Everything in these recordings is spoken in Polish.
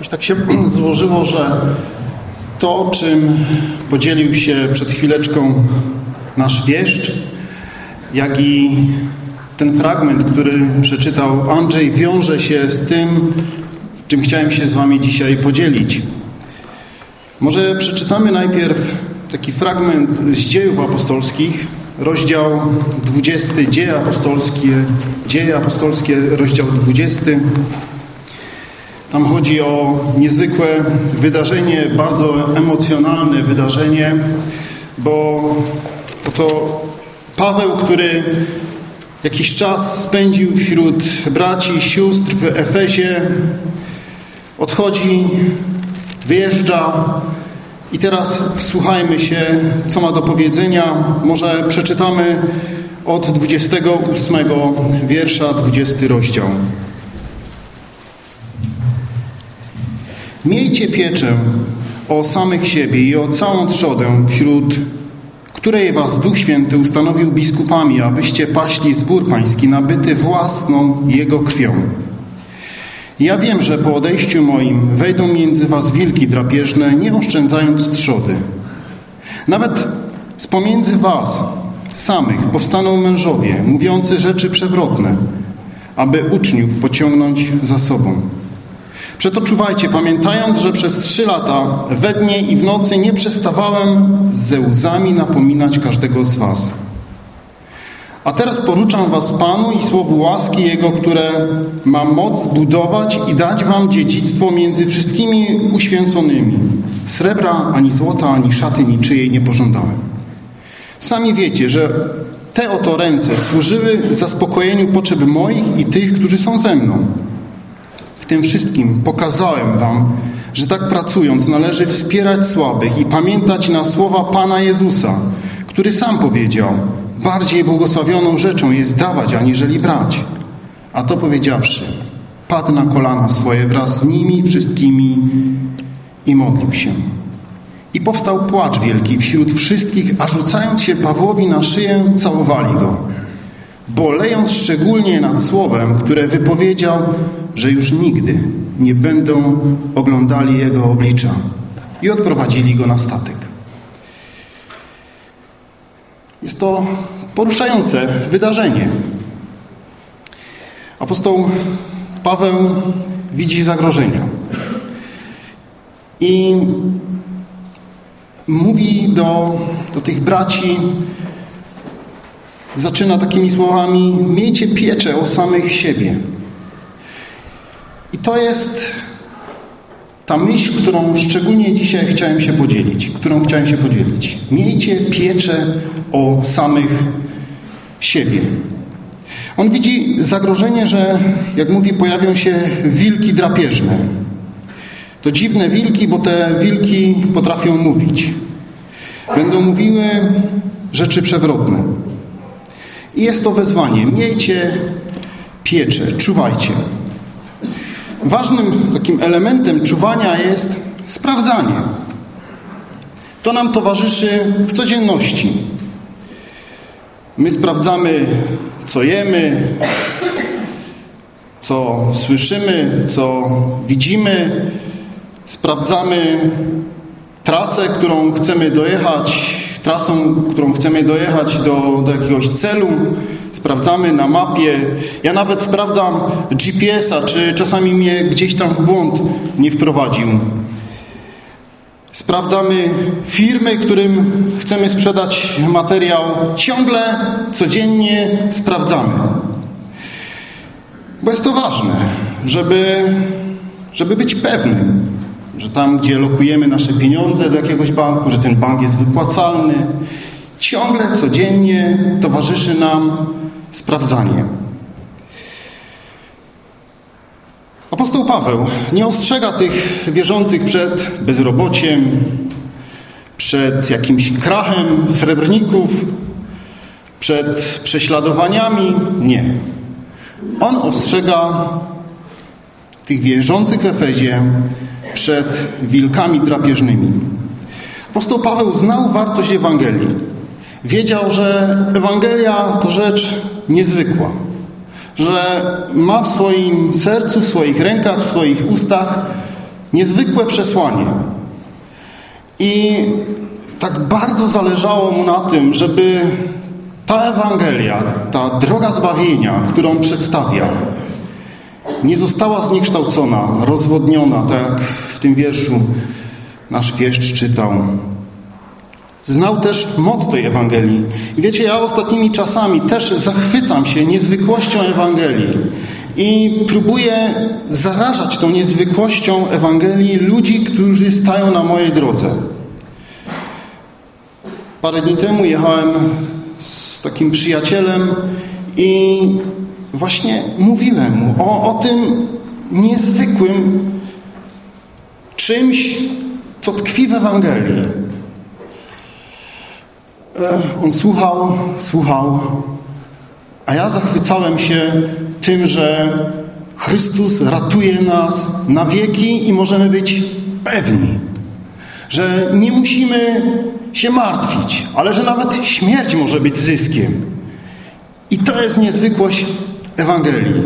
Jakoś tak się złożyło, że to, czym podzielił się przed chwileczką nasz wieszcz, jak i ten fragment, który przeczytał Andrzej, wiąże się z tym, czym chciałem się z wami dzisiaj podzielić. Może przeczytamy najpierw taki fragment z Dziejów Apostolskich, rozdział 20, Dzieje apostolskie, rozdział 20. Tam chodzi o niezwykłe wydarzenie, bardzo emocjonalne wydarzenie, bo to Paweł, który jakiś czas spędził wśród braci i sióstr w Efezie, odchodzi, wyjeżdża i teraz wsłuchajmy się, co ma do powiedzenia. Może przeczytamy od 28 wiersza, 20 rozdział. Miejcie pieczę o samych siebie i o całą trzodę, wśród której was Duch Święty ustanowił biskupami, abyście paśli zbór pański nabyty własną Jego krwią. Ja wiem, że po odejściu moim wejdą między was wilki drapieżne, nie oszczędzając trzody. Nawet z pomiędzy was samych powstaną mężowie, mówiący rzeczy przewrotne, aby uczniów pociągnąć za sobą. Przeto czuwajcie, pamiętając, że przez 3 lata we dnie i w nocy nie przestawałem ze łzami napominać każdego z was. A teraz poruczam was Panu i słowu łaski Jego, które ma moc zbudować i dać wam dziedzictwo między wszystkimi uświęconymi. Srebra, ani złota, ani szaty niczyjej nie pożądałem. Sami wiecie, że te oto ręce służyły zaspokojeniu potrzeb moich i tych, którzy są ze mną. W tym wszystkim pokazałem wam, że tak pracując należy wspierać słabych i pamiętać na słowa Pana Jezusa, który sam powiedział: bardziej błogosławioną rzeczą jest dawać, aniżeli brać. A to powiedziawszy, padł na kolana swoje wraz z nimi wszystkimi i modlił się. I powstał płacz wielki wśród wszystkich, a rzucając się Pawłowi na szyję, całowali go, bolejąc szczególnie nad słowem, które wypowiedział, że już nigdy nie będą oglądali jego oblicza, i odprowadzili go na statek. Jest to poruszające wydarzenie. Apostoł Paweł widzi zagrożenia i mówi do tych braci, zaczyna takimi słowami: miejcie pieczę o samych siebie. I to jest ta myśl, którą szczególnie dzisiaj chciałem się podzielić. Miejcie pieczę o samych siebie. On widzi zagrożenie, że, jak mówi, pojawią się wilki drapieżne. To dziwne wilki, bo te wilki potrafią mówić. Będą mówiły rzeczy przewrotne. I jest to wezwanie. Miejcie pieczę, czuwajcie. Ważnym takim elementem czuwania jest sprawdzanie. To nam towarzyszy w codzienności. My sprawdzamy, co jemy, co słyszymy, co widzimy. Sprawdzamy trasą, którą chcemy dojechać do jakiegoś celu. Sprawdzamy na mapie. Ja nawet sprawdzam GPS-a, czy czasami mnie gdzieś tam w błąd nie wprowadził. Sprawdzamy firmy, którym chcemy sprzedać materiał. Ciągle, codziennie sprawdzamy. Bo jest to ważne, żeby być pewnym, że tam, gdzie lokujemy nasze pieniądze do jakiegoś banku, że ten bank jest wypłacalny. Ciągle, codziennie towarzyszy nam sprawdzanie. Apostoł Paweł nie ostrzega tych wierzących przed bezrobociem, przed jakimś krachem srebrników, przed prześladowaniami. Nie. On ostrzega tych wierzących w Efezie przed wilkami drapieżnymi. Apostoł Paweł znał wartość Ewangelii. Wiedział, że Ewangelia to rzecz niezwykła. Że ma w swoim sercu, w swoich rękach, w swoich ustach niezwykłe przesłanie. I tak bardzo zależało mu na tym, żeby ta Ewangelia, ta droga zbawienia, którą przedstawia, nie została zniekształcona, rozwodniona, tak jak w tym wierszu nasz wieszcz czytał. Znał też moc tej Ewangelii. I wiecie, ja ostatnimi czasami też zachwycam się niezwykłością Ewangelii i próbuję zarażać tą niezwykłością Ewangelii ludzi, którzy stają na mojej drodze. Parę dni temu jechałem z takim przyjacielem i właśnie mówiłem mu o tym niezwykłym czymś, co tkwi w Ewangelii. On słuchał, a ja zachwycałem się tym, że Chrystus ratuje nas na wieki i możemy być pewni, że nie musimy się martwić, ale że nawet śmierć może być zyskiem. I to jest niezwykłość Ewangelii.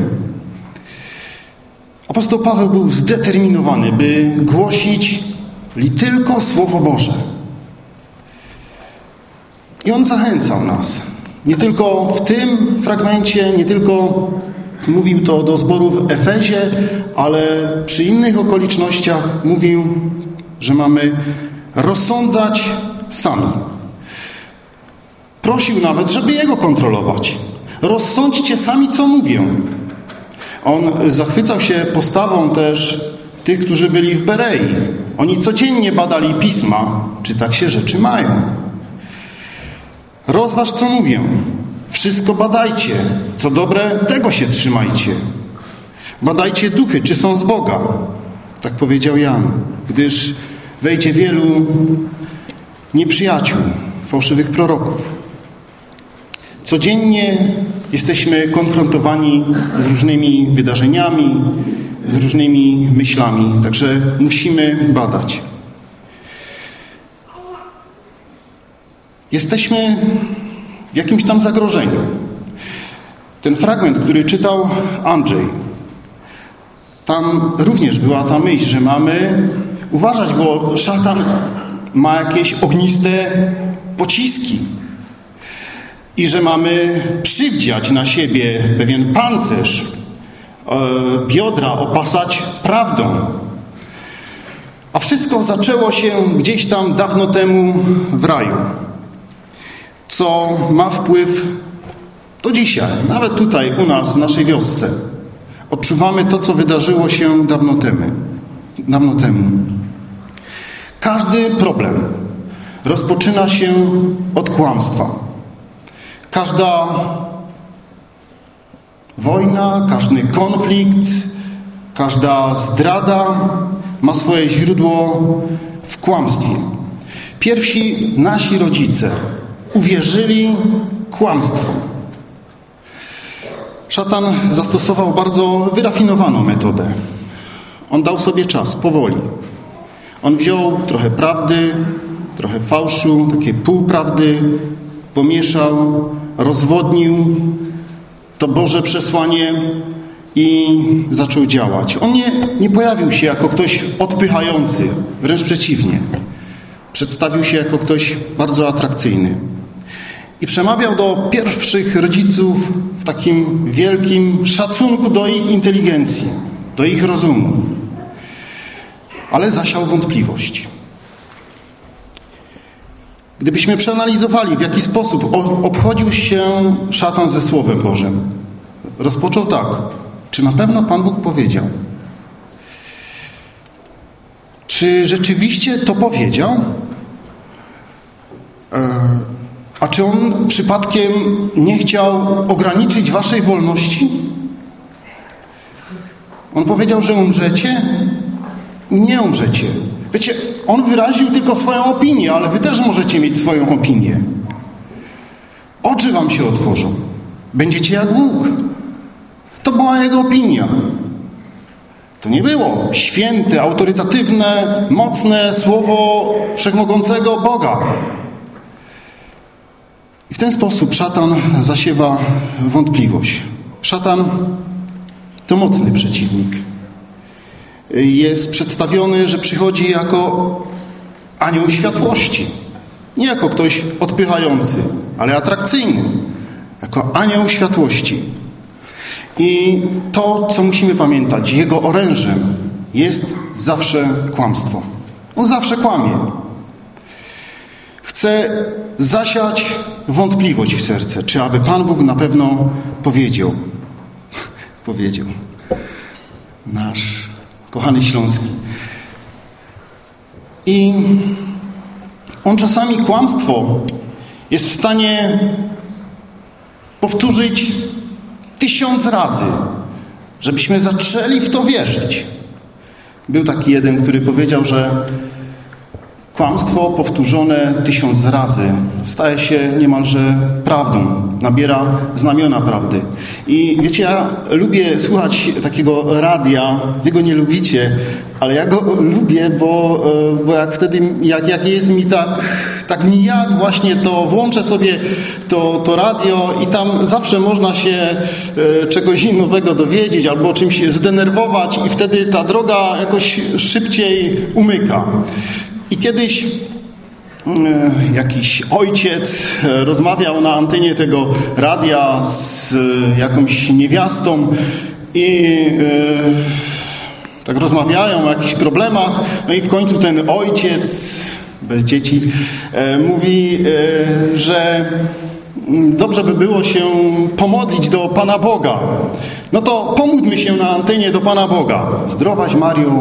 Apostoł Paweł był zdeterminowany, by głosić tylko Słowo Boże. I on zachęcał nas. Nie tylko w tym fragmencie, nie tylko mówił to do zboru w Efezie, ale przy innych okolicznościach mówił, że mamy rozsądzać sami. Prosił nawet, żeby jego kontrolować. Rozsądźcie sami, co mówię. On zachwycał się postawą też tych, którzy byli w Berei. Oni codziennie badali pisma, czy tak się rzeczy mają. Rozważ, co mówię. Wszystko badajcie. Co dobre, tego się trzymajcie. Badajcie duchy, czy są z Boga. Tak powiedział Jan. Gdyż wejdzie wielu nieprzyjaciół, fałszywych proroków. Codziennie jesteśmy konfrontowani z różnymi wydarzeniami, z różnymi myślami. Także musimy badać. Jesteśmy w jakimś tam zagrożeniu. Ten fragment, który czytał Andrzej, tam również była ta myśl, że mamy uważać, bo szatan ma jakieś ogniste pociski i że mamy przywdziać na siebie pewien pancerz, biodra opasać prawdą. A wszystko zaczęło się gdzieś tam dawno temu w raju, co ma wpływ do dzisiaj, nawet tutaj u nas, w naszej wiosce. Odczuwamy to, co wydarzyło się dawno temu. Każdy problem rozpoczyna się od kłamstwa. Każda wojna, każdy konflikt, każda zdrada ma swoje źródło w kłamstwie. Pierwsi nasi rodzice uwierzyli kłamstwu. Szatan zastosował bardzo wyrafinowaną metodę. On dał sobie czas, powoli. On wziął trochę prawdy, trochę fałszu, takie półprawdy, pomieszał, rozwodnił to Boże przesłanie i zaczął działać. On nie pojawił się jako ktoś odpychający, wręcz przeciwnie. Przedstawił się jako ktoś bardzo atrakcyjny. I przemawiał do pierwszych rodziców w takim wielkim szacunku do ich inteligencji, do ich rozumu. Ale zasiał wątpliwość. Gdybyśmy przeanalizowali, w jaki sposób obchodził się szatan ze Słowem Bożym, rozpoczął tak. Czy na pewno Pan Bóg powiedział? Czy rzeczywiście to powiedział? A czy on przypadkiem nie chciał ograniczyć waszej wolności? On powiedział, że umrzecie? Nie umrzecie. Wiecie, on wyraził tylko swoją opinię, ale wy też możecie mieć swoją opinię. Oczy wam się otworzą. Będziecie jak Bóg. To była jego opinia. To nie było święte, autorytatywne, mocne słowo wszechmogącego Boga. I w ten sposób szatan zasiewa wątpliwość. Szatan to mocny przeciwnik. jest przedstawiony, że przychodzi jako anioł światłości. Nie jako ktoś odpychający, ale atrakcyjny. Jako anioł światłości. I to, co musimy pamiętać, jego orężem jest zawsze kłamstwo. On zawsze kłamie. Chce zasiać wątpliwość w serce, czy aby Pan Bóg na pewno powiedział. Nasz kochany Śląski. I on czasami kłamstwo jest w stanie powtórzyć 1000 razy, żebyśmy zaczęli w to wierzyć. Był taki jeden, który powiedział, że kłamstwo powtórzone 1000 razy staje się niemalże prawdą, nabiera znamiona prawdy. I wiecie, ja lubię słuchać takiego radia, wy go nie lubicie, ale ja go lubię, bo jak wtedy, jak jest mi tak nijak właśnie, to włączę sobie to radio i tam zawsze można się czegoś nowego dowiedzieć albo czymś zdenerwować i wtedy ta droga jakoś szybciej umyka. I kiedyś jakiś ojciec rozmawiał na antenie tego radia z jakąś niewiastą i tak rozmawiają o jakichś problemach, no i w końcu ten ojciec bez dzieci mówi, że dobrze by było się pomodlić do Pana Boga. No to pomódlmy się na antenie do Pana Boga. Zdrowaś Mario.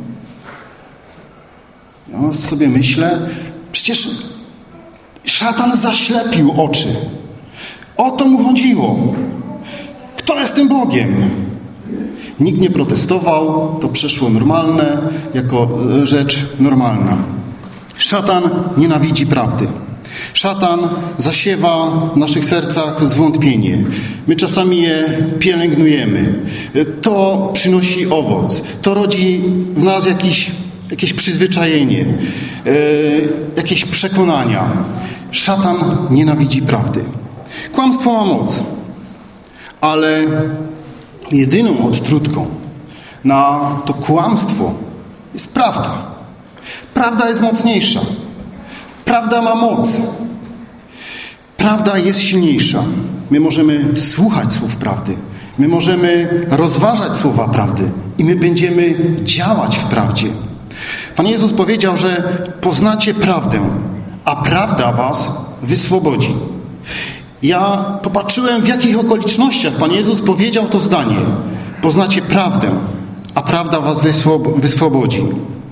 Ja sobie myślę, przecież szatan zaślepił oczy. O to mu chodziło. Kto jest tym Bogiem? Nikt nie protestował, to przeszło normalne, jako rzecz normalna. Szatan nienawidzi prawdy. Szatan zasiewa w naszych sercach zwątpienie. My czasami je pielęgnujemy. To przynosi owoc. To rodzi w nas jakieś przyzwyczajenie, jakieś przekonania. Szatan nienawidzi prawdy. Kłamstwo ma moc, ale jedyną odtrutką na to kłamstwo jest prawda. Prawda jest mocniejsza. Prawda ma moc. Prawda jest silniejsza. My możemy słuchać słów prawdy. My możemy rozważać słowa prawdy i my będziemy działać w prawdzie. Pan Jezus powiedział, że poznacie prawdę, a prawda was wyswobodzi. Ja popatrzyłem, w jakich okolicznościach Pan Jezus powiedział to zdanie. Poznacie prawdę, a prawda was wyswobodzi.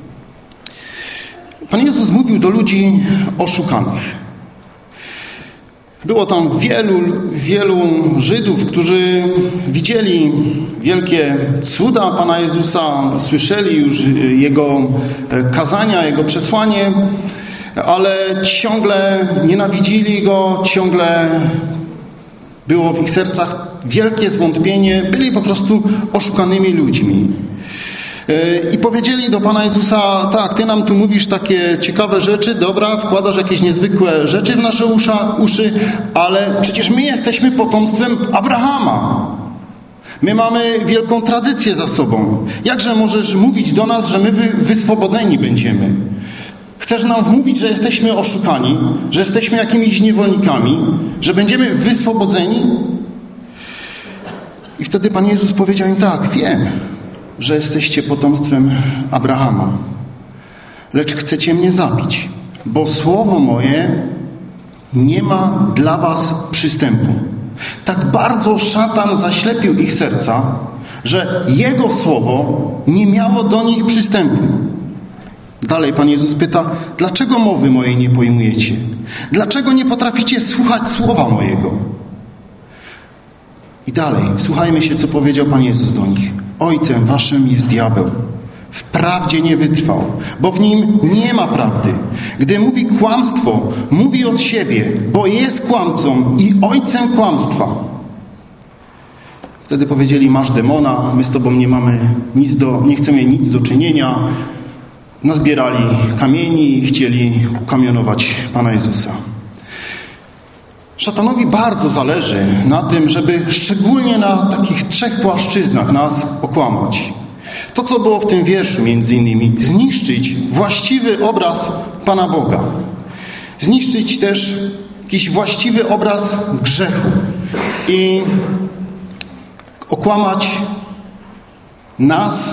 Pan Jezus mówił do ludzi oszukanych. Było tam wielu Żydów, którzy widzieli wielkie cuda Pana Jezusa, słyszeli już Jego kazania, Jego przesłanie, ale ciągle nienawidzili Go, ciągle było w ich sercach wielkie zwątpienie, byli po prostu oszukanymi ludźmi. I powiedzieli do Pana Jezusa, tak, Ty nam tu mówisz takie ciekawe rzeczy, dobra, wkładasz jakieś niezwykłe rzeczy w nasze uszy, ale przecież my jesteśmy potomstwem Abrahama. My mamy wielką tradycję za sobą. Jakże możesz mówić do nas, że my wyswobodzeni będziemy? Chcesz nam wmówić, że jesteśmy oszukani, że jesteśmy jakimiś niewolnikami, że będziemy wyswobodzeni? I wtedy Pan Jezus powiedział im tak, wiem, że jesteście potomstwem Abrahama, lecz chcecie mnie zabić, bo słowo moje nie ma dla was przystępu. Tak bardzo szatan zaślepił ich serca, że jego słowo nie miało do nich przystępu. Dalej Pan Jezus pyta, dlaczego mowy mojej nie pojmujecie? Dlaczego nie potraficie słuchać słowa mojego? I dalej, słuchajmy się, co powiedział Pan Jezus do nich. Ojcem waszym jest diabeł. Wprawdzie nie wytrwał, bo w nim nie ma prawdy. Gdy mówi kłamstwo, mówi od siebie, bo jest kłamcą i ojcem kłamstwa. Wtedy powiedzieli, masz demona, my z tobą nie chcemy nic do czynienia. Nazbierali kamieni i chcieli ukamionować Pana Jezusa. Szatanowi bardzo zależy na tym, żeby szczególnie na takich 3 płaszczyznach nas okłamać. To, co było w tym wierszu między innymi, zniszczyć właściwy obraz Pana Boga. Zniszczyć też jakiś właściwy obraz grzechu i okłamać nas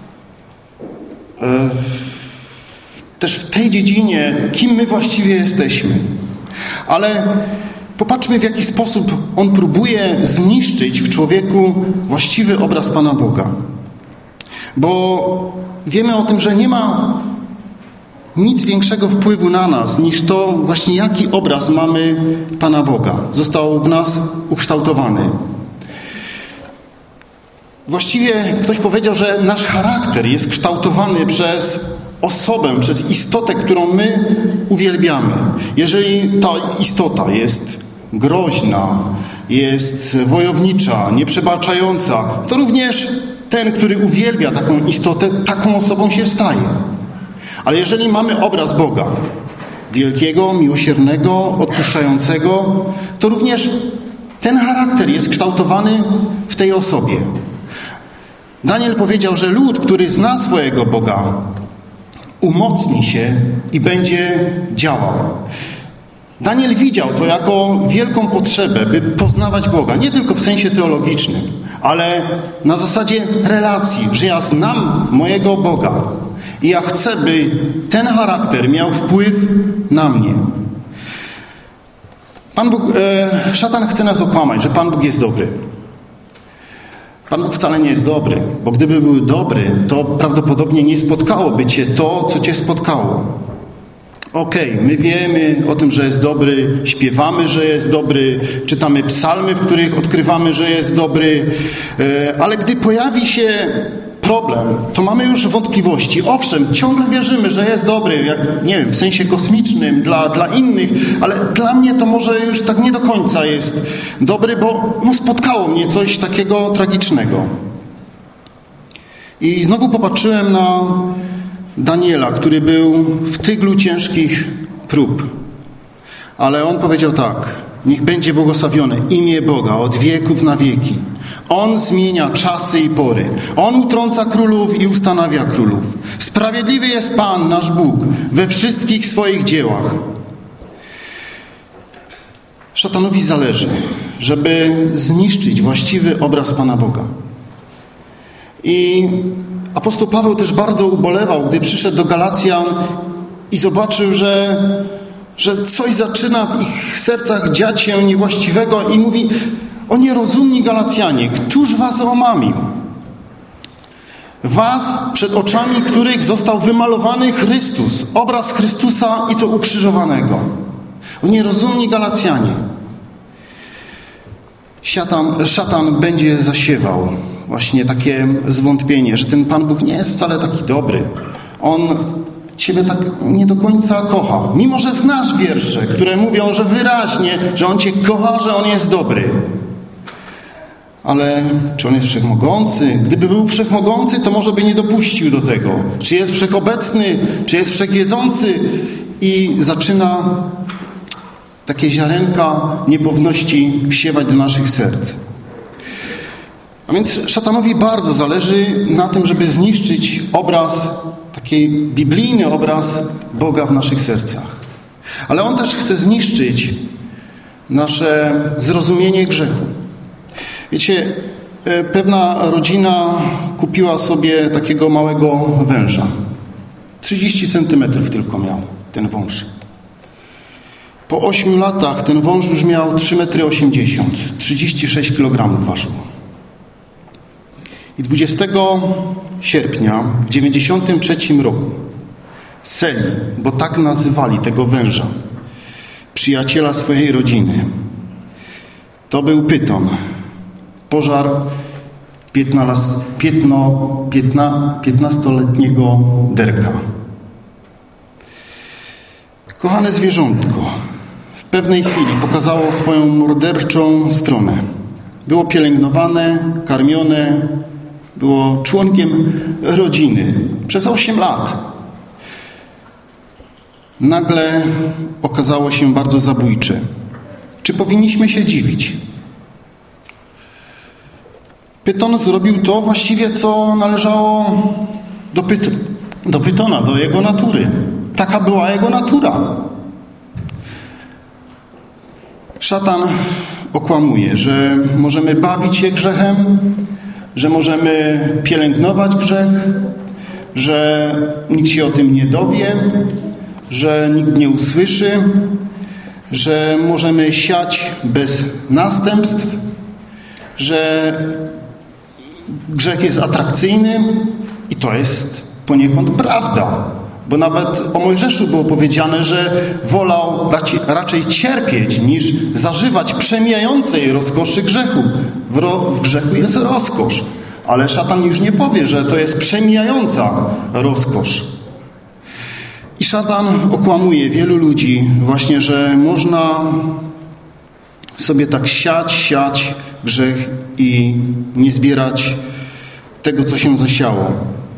też w tej dziedzinie, kim my właściwie jesteśmy. Ale popatrzmy, w jaki sposób on próbuje zniszczyć w człowieku właściwy obraz Pana Boga. Bo wiemy o tym, że nie ma nic większego wpływu na nas niż to właśnie, jaki obraz mamy Pana Boga. Został w nas ukształtowany. Właściwie ktoś powiedział, że nasz charakter jest kształtowany przez osobę, przez istotę, którą my uwielbiamy. Jeżeli ta istota jest groźna, jest wojownicza, nieprzebaczająca, to również ten, który uwielbia taką istotę, taką osobą się staje. Ale jeżeli mamy obraz Boga, wielkiego, miłosiernego, odpuszczającego, to również ten charakter jest kształtowany w tej osobie. Daniel powiedział, że lud, który zna swojego Boga, umocni się i będzie działał. Daniel widział to jako wielką potrzebę, by poznawać Boga. Nie tylko w sensie teologicznym, ale na zasadzie relacji, że ja znam mojego Boga i ja chcę, by ten charakter miał wpływ na mnie. Szatan chce nas okłamać, że Pan Bóg jest dobry. Pan Bóg wcale nie jest dobry, bo gdyby był dobry, to prawdopodobnie nie spotkałoby cię to, co cię spotkało. Okej, my wiemy o tym, że jest dobry, śpiewamy, że jest dobry, czytamy psalmy, w których odkrywamy, że jest dobry, ale gdy pojawi się problem, to mamy już wątpliwości. Owszem, ciągle wierzymy, że jest dobry, jak, nie wiem, w sensie kosmicznym dla innych, ale dla mnie to może już tak nie do końca jest dobry, bo spotkało mnie coś takiego tragicznego. I znowu popatrzyłem na Daniela, który był w tyglu ciężkich prób. Ale on powiedział tak: niech będzie błogosławione imię Boga od wieków na wieki. On zmienia czasy i pory. On utrąca królów i ustanawia królów. Sprawiedliwy jest Pan, nasz Bóg, we wszystkich swoich dziełach. Szatanowi zależy, żeby zniszczyć właściwy obraz Pana Boga. I apostoł Paweł też bardzo ubolewał, gdy przyszedł do Galacjan i zobaczył, że coś zaczyna w ich sercach dziać się niewłaściwego i mówi: o nierozumni Galacjanie, któż was omamił? Was, przed oczami których został wymalowany Chrystus, obraz Chrystusa i to ukrzyżowanego. O nierozumni Galacjanie. Szatan będzie zasiewał właśnie takie zwątpienie, że ten Pan Bóg nie jest wcale taki dobry. On Ciebie tak nie do końca kocha. Mimo że znasz wiersze, które mówią, że wyraźnie, że On Cię kocha, że On jest dobry. Ale czy On jest wszechmogący? Gdyby był wszechmogący, to może by nie dopuścił do tego. Czy jest wszechobecny? Czy jest wszechwiedzący? I zaczyna takie ziarenka niepewności wsiewać do naszych serc. A więc szatanowi bardzo zależy na tym, żeby zniszczyć obraz, taki biblijny obraz Boga w naszych sercach. Ale on też chce zniszczyć nasze zrozumienie grzechu. Wiecie, pewna rodzina kupiła sobie takiego małego węża. 30 centymetrów tylko miał ten wąż. Po 8 latach ten wąż już miał 3,80 m, 36 kg ważył. I 20 sierpnia w 1993 roku Seli, bo tak nazywali tego węża, przyjaciela swojej rodziny, to był pyton, pożar 15-letniego derka. Kochane zwierzątko w pewnej chwili pokazało swoją morderczą stronę. Było pielęgnowane, karmione, było członkiem rodziny przez 8 lat. Nagle okazało się bardzo zabójcze. Czy powinniśmy się dziwić? Pyton zrobił to właściwie, co należało do Pytona, do jego natury. Taka była jego natura. Szatan okłamuje, że możemy bawić się grzechem, że możemy pielęgnować grzech, że nikt się o tym nie dowie, że nikt nie usłyszy, że możemy siać bez następstw, że grzech jest atrakcyjny i to jest poniekąd prawda. Bo nawet o Mojżeszu było powiedziane, że wolał raczej cierpieć, niż zażywać przemijającej rozkoszy grzechu. W grzechu jest rozkosz, ale szatan już nie powie, że to jest przemijająca rozkosz. I szatan okłamuje wielu ludzi właśnie, że można sobie tak siać grzech i nie zbierać tego, co się zasiało.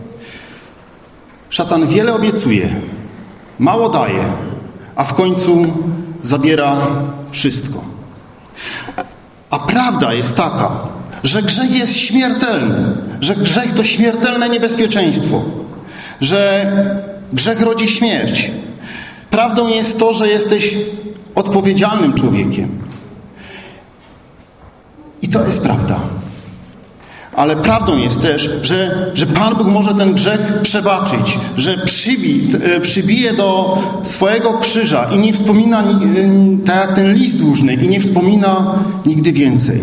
Szatan wiele obiecuje, mało daje, a w końcu zabiera wszystko. A prawda jest taka, że grzech jest śmiertelny, że grzech to śmiertelne niebezpieczeństwo, że grzech rodzi śmierć. Prawdą jest to, że jesteś odpowiedzialnym człowiekiem. I to jest prawda. Ale prawdą jest też, że Pan Bóg może ten grzech przebaczyć, że przybije do swojego krzyża i nie wspomina, tak jak ten list dłużny, i nie wspomina nigdy więcej.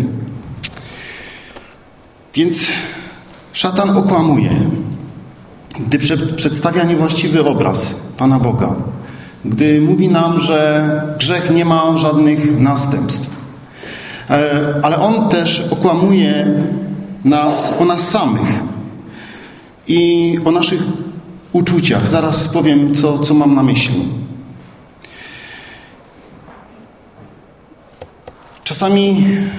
Więc szatan okłamuje, gdy przedstawia niewłaściwy obraz Pana Boga, gdy mówi nam, że grzech nie ma żadnych następstw. Ale on też okłamuje o nas samych i o naszych uczuciach. Zaraz powiem, co mam na myśli. Czasami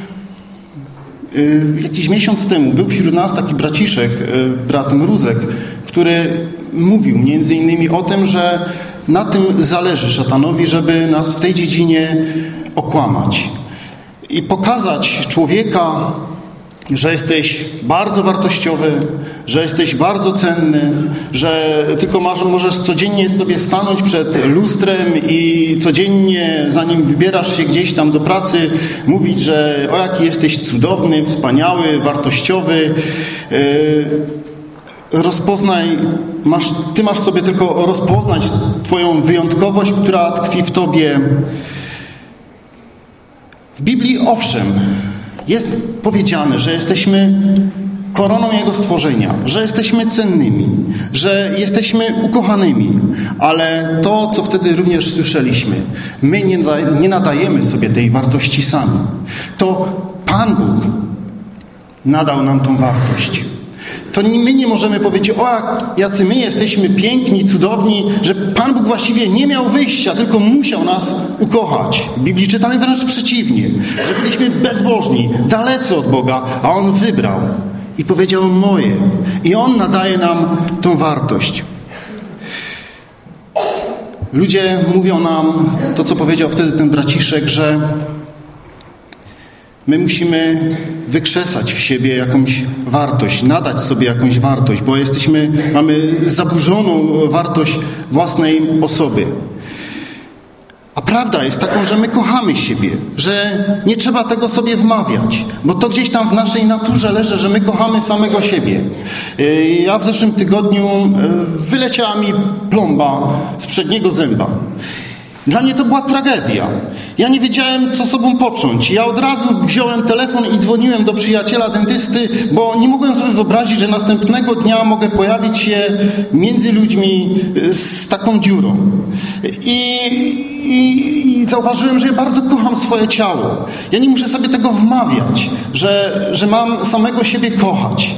jakiś miesiąc temu był wśród nas taki braciszek, brat Mruzek, który mówił między innymi o tym, że na tym zależy szatanowi, żeby nas w tej dziedzinie okłamać i pokazać człowieka, że jesteś bardzo wartościowy, że jesteś bardzo cenny, że tylko możesz codziennie sobie stanąć przed lustrem i codziennie, zanim wybierasz się gdzieś tam do pracy, mówić, że o jaki jesteś cudowny, wspaniały, wartościowy. Ty masz sobie tylko rozpoznać twoją wyjątkowość, która tkwi w tobie. W Biblii owszem, jest powiedziane, że jesteśmy koroną Jego stworzenia, że jesteśmy cennymi, że jesteśmy ukochanymi, ale to, co wtedy również słyszeliśmy, my nie nadajemy sobie tej wartości sami. To Pan Bóg nadał nam tą wartość. To my nie możemy powiedzieć, o jacy my jesteśmy piękni, cudowni, że Pan Bóg właściwie nie miał wyjścia, tylko musiał nas ukochać. W Biblii czytamy wręcz przeciwnie, że byliśmy bezbożni, dalecy od Boga, a On wybrał i powiedział moje. I On nadaje nam tą wartość. Ludzie mówią nam to, co powiedział wtedy ten braciszek, że my musimy wykrzesać w siebie jakąś wartość, nadać sobie jakąś wartość, bo mamy zaburzoną wartość własnej osoby. A prawda jest taką, że my kochamy siebie, że nie trzeba tego sobie wmawiać, bo to gdzieś tam w naszej naturze leży, że my kochamy samego siebie. Ja w zeszłym tygodniu wyleciała mi plomba z przedniego zęba. Dla mnie to była tragedia. Ja nie wiedziałem, co sobą począć. Ja od razu wziąłem telefon i dzwoniłem do przyjaciela dentysty, bo nie mogłem sobie wyobrazić, że następnego dnia mogę pojawić się między ludźmi z taką dziurą. I zauważyłem, że ja bardzo kocham swoje ciało. Ja nie muszę sobie tego wmawiać, że mam samego siebie kochać.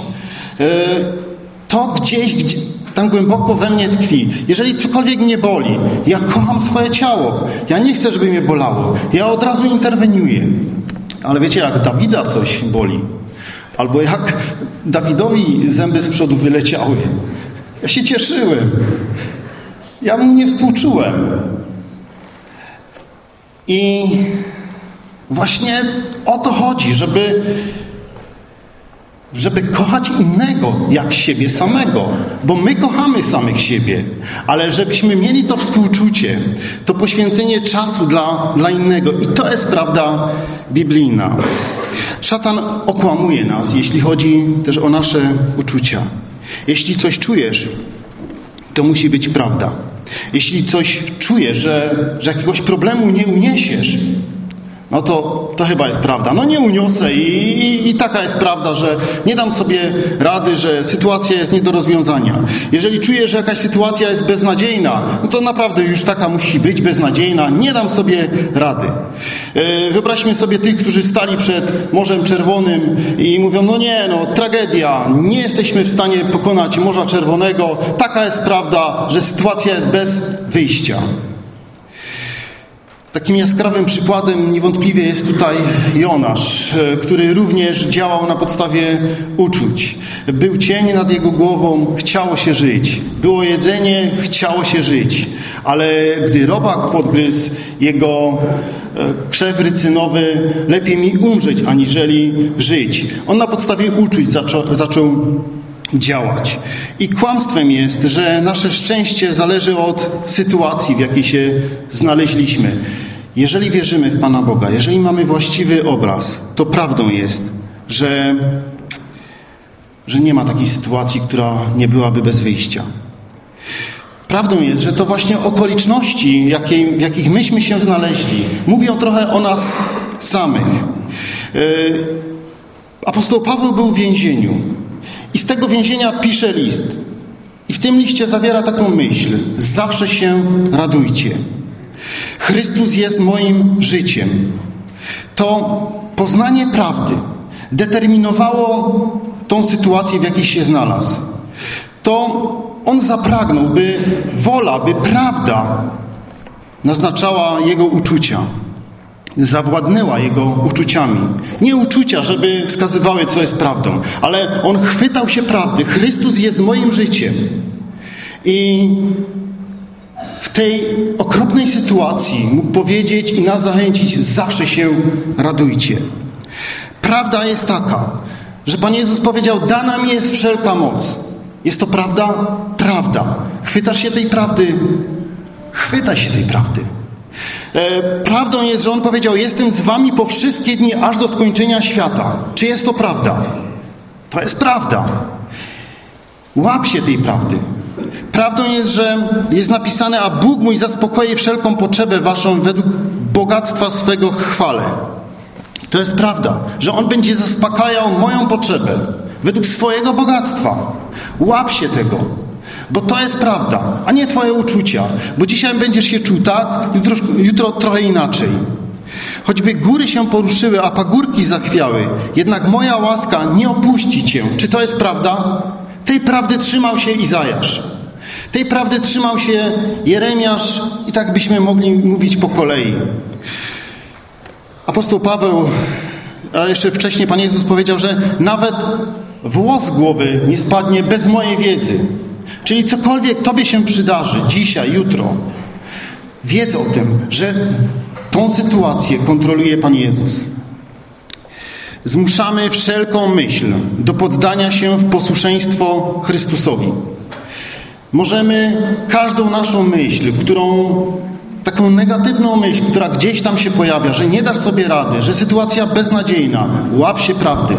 To gdzieś tam głęboko we mnie tkwi. Jeżeli cokolwiek mnie boli, ja kocham swoje ciało. Ja nie chcę, żeby mnie bolało. Ja od razu interweniuję. Ale wiecie, jak Dawida coś boli, albo jak Dawidowi zęby z przodu wyleciały, ja się cieszyłem. Ja mu nie współczułem. I właśnie o to chodzi, żeby żeby kochać innego jak siebie samego, bo my kochamy samych siebie, ale żebyśmy mieli to współczucie, to poświęcenie czasu dla innego i to jest prawda biblijna. Szatan okłamuje nas, jeśli chodzi też o nasze uczucia. Jeśli coś czujesz, to musi być prawda. Jeśli coś czujesz, że jakiegoś problemu nie uniesiesz, no to chyba jest prawda. No nie uniosę i taka jest prawda, że nie dam sobie rady, że sytuacja jest nie do rozwiązania. Jeżeli czuję, że jakaś sytuacja jest beznadziejna, no to naprawdę już taka musi być beznadziejna. Nie dam sobie rady. Wyobraźmy sobie tych, którzy stali przed Morzem Czerwonym i mówią, tragedia. Nie jesteśmy w stanie pokonać Morza Czerwonego. Taka jest prawda, że sytuacja jest bez wyjścia. Takim jaskrawym przykładem niewątpliwie jest tutaj Jonasz, który również działał na podstawie uczuć. Był cień nad jego głową, chciało się żyć. Było jedzenie, chciało się żyć. Ale gdy robak podgryzł jego krzew rycynowy, lepiej mi umrzeć, aniżeli żyć. On na podstawie uczuć zaczął działać. I kłamstwem jest, że nasze szczęście zależy od sytuacji, w jakiej się znaleźliśmy. Jeżeli wierzymy w Pana Boga, jeżeli mamy właściwy obraz, to prawdą jest, że nie ma takiej sytuacji, która nie byłaby bez wyjścia. Prawdą jest, że to właśnie okoliczności, w jakich myśmy się znaleźli, mówią trochę o nas samych. Apostoł Paweł był w więzieniu. I z tego więzienia pisze list. I w tym liście zawiera taką myśl. Zawsze się radujcie. Chrystus jest moim życiem. To poznanie prawdy determinowało tą sytuację, w jakiej się znalazł. To on zapragnął, by wola, by prawda naznaczała jego uczucia. Zawładnęła jego uczuciami. Nie uczucia, żeby wskazywały, co jest prawdą, ale on chwytał się prawdy. Chrystus jest moim życiem. I w tej okropnej sytuacji mógł powiedzieć i nas zachęcić, zawsze się radujcie. Prawda jest taka, że Pan Jezus powiedział, dana mi jest wszelka moc. Jest to prawda? Prawda. Chwytasz się tej prawdy? Chwytaj się tej prawdy. Prawdą jest, że On powiedział, jestem z wami po wszystkie dni, aż do skończenia świata. Czy jest to prawda? To jest prawda. Łap się tej prawdy. Prawdą jest, że jest napisane, a Bóg mój zaspokoi wszelką potrzebę waszą według bogactwa swego chwale. To jest prawda, że On będzie zaspokajał moją potrzebę według swojego bogactwa. Łap się tego. Bo to jest prawda, a nie twoje uczucia. Bo dzisiaj będziesz się czuł tak, jutro trochę inaczej. Choćby góry się poruszyły, a pagórki zachwiały, jednak moja łaska nie opuści cię. Czy to jest prawda? Tej prawdy trzymał się Izajasz. Tej prawdy trzymał się Jeremiasz i tak byśmy mogli mówić po kolei. Apostoł Paweł, a jeszcze wcześniej Pan Jezus powiedział, że nawet włos z głowy nie spadnie bez mojej wiedzy. Czyli cokolwiek Tobie się przydarzy dzisiaj, jutro, wiedz o tym, że tą sytuację kontroluje Pan Jezus. Zmuszamy wszelką myśl do poddania się w posłuszeństwo Chrystusowi. Możemy każdą naszą myśl, taką negatywną myśl, która gdzieś tam się pojawia, że nie dasz sobie rady, że sytuacja beznadziejna, łap się prawdy.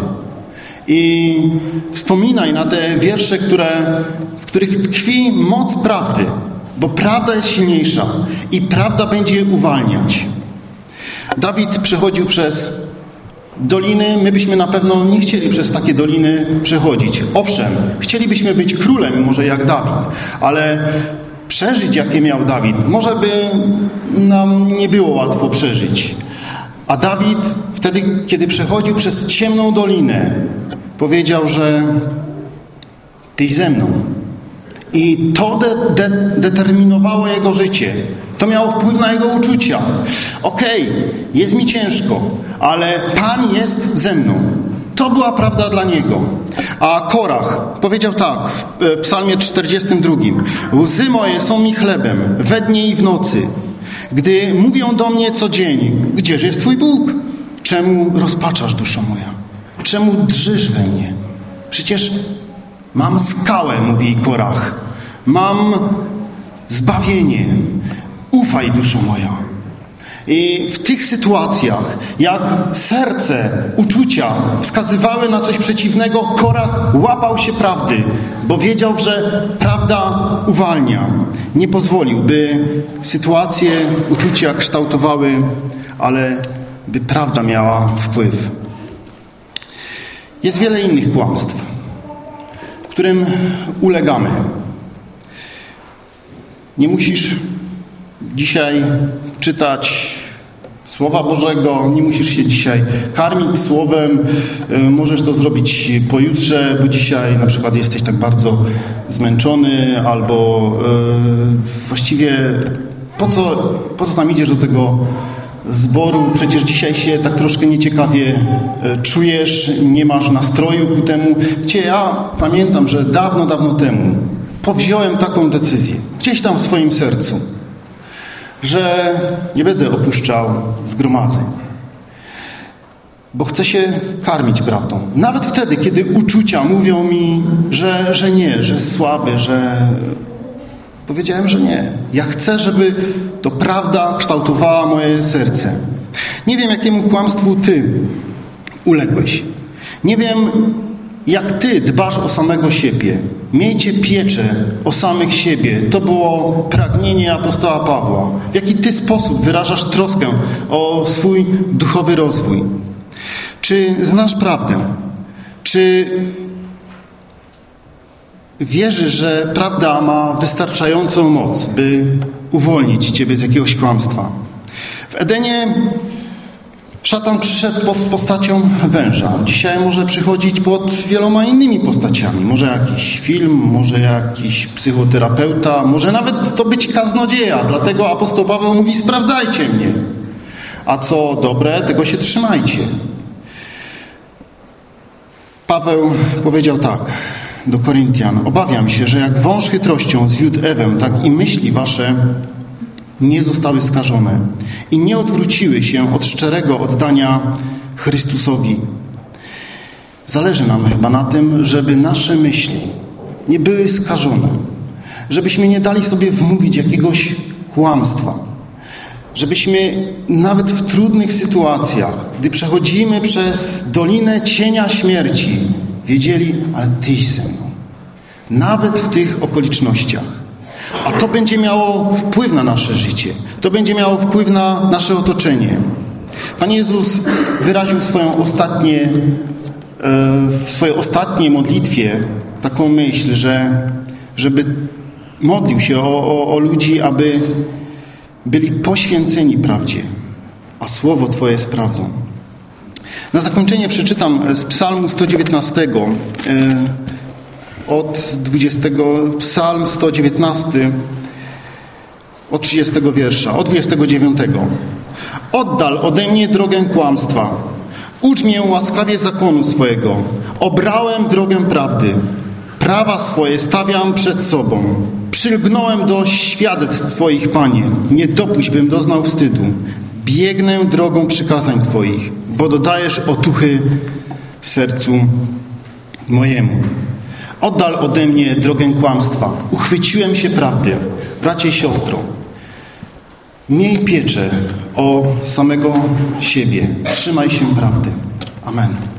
I wspominaj na te wiersze, w których tkwi moc prawdy, bo prawda jest silniejsza i prawda będzie uwalniać. Dawid przechodził przez doliny, my byśmy na pewno nie chcieli przez takie doliny przechodzić. Owszem, chcielibyśmy być królem, może jak Dawid, ale przeżyć, jakie miał Dawid, może by nam nie było łatwo przeżyć. A Dawid wtedy, kiedy przechodził przez ciemną dolinę, powiedział, że Tyś ze mną. I to determinowało jego życie. To miało wpływ na jego uczucia. Okej, jest mi ciężko, ale Pan jest ze mną. To była prawda dla niego. A Korach powiedział tak w psalmie 42. Łzy moje są mi chlebem we dnie i w nocy, gdy mówią do mnie co dzień, gdzież jest Twój Bóg? Czemu rozpaczasz, duszo moja? Czemu drżysz we mnie? Przecież mam skałę, mówi Korach. Mam zbawienie. Ufaj, duszo moja. I w tych sytuacjach, jak serce, uczucia wskazywały na coś przeciwnego, Korach łapał się prawdy, bo wiedział, że prawda uwalnia. Nie pozwolił, by sytuacje, uczucia kształtowały, ale by prawda miała wpływ. Jest wiele innych kłamstw, którym ulegamy. Nie musisz dzisiaj czytać Słowa Bożego, nie musisz się dzisiaj karmić Słowem, możesz to zrobić pojutrze, bo dzisiaj na przykład jesteś tak bardzo zmęczony, albo właściwie po co tam idziesz do tego zboru, przecież dzisiaj się tak troszkę nieciekawie czujesz, nie masz nastroju ku temu. Wiecie, ja pamiętam, że dawno temu powziąłem taką decyzję, gdzieś tam w swoim sercu, że nie będę opuszczał zgromadzeń, bo chcę się karmić prawdą. Nawet wtedy, kiedy uczucia mówią mi, że nie, że słaby, że... Powiedziałem, że nie. Ja chcę, żeby to prawda kształtowała moje serce. Nie wiem, jakiemu kłamstwu ty uległeś. Nie wiem, jak ty dbasz o samego siebie. Miejcie pieczę o samych siebie. To było pragnienie apostoła Pawła. W jaki ty sposób wyrażasz troskę o swój duchowy rozwój? Czy znasz prawdę? Czy wierzysz, że prawda ma wystarczającą moc, by uwolnić ciebie z jakiegoś kłamstwa? W Edenie szatan przyszedł pod postacią węża. Dzisiaj może przychodzić pod wieloma innymi postaciami. Może jakiś film, może jakiś psychoterapeuta, może nawet to być kaznodzieja. Dlatego apostoł Paweł mówi: sprawdzajcie mnie. A co dobre, tego się trzymajcie. Paweł powiedział tak do Koryntian: obawiam się, że jak wąż chytrością zwiódł Ewę, tak i myśli wasze nie zostały skażone i nie odwróciły się od szczerego oddania Chrystusowi. Zależy nam chyba na tym, żeby nasze myśli nie były skażone, żebyśmy nie dali sobie wmówić jakiegoś kłamstwa, żebyśmy nawet w trudnych sytuacjach, gdy przechodzimy przez dolinę cienia śmierci, wiedzieli: ale Tyś ze mną. Nawet w tych okolicznościach. A to będzie miało wpływ na nasze życie. To będzie miało wpływ na nasze otoczenie. Pan Jezus wyraził w swojej ostatniej modlitwie taką myśl, żeby modlił się o ludzi, aby byli poświęceni prawdzie, a Słowo Twoje jest prawdą. Na zakończenie przeczytam z Psalmu 119, od 20, Psalm 119, od 30 wiersza, od 29. Oddal ode mnie drogę kłamstwa, ucz mnie łaskawie zakonu swojego. Obrałem drogę prawdy, prawa swoje stawiam przed sobą. Przylgnąłem do świadectw Twoich, Panie, nie dopuść, bym doznał wstydu. Biegnę drogą przykazań Twoich, bo dodajesz otuchy sercu mojemu. Oddal ode mnie drogę kłamstwa. Uchwyciłem się prawdy. Bracie i siostro, miej pieczę o samego siebie. Trzymaj się prawdy. Amen.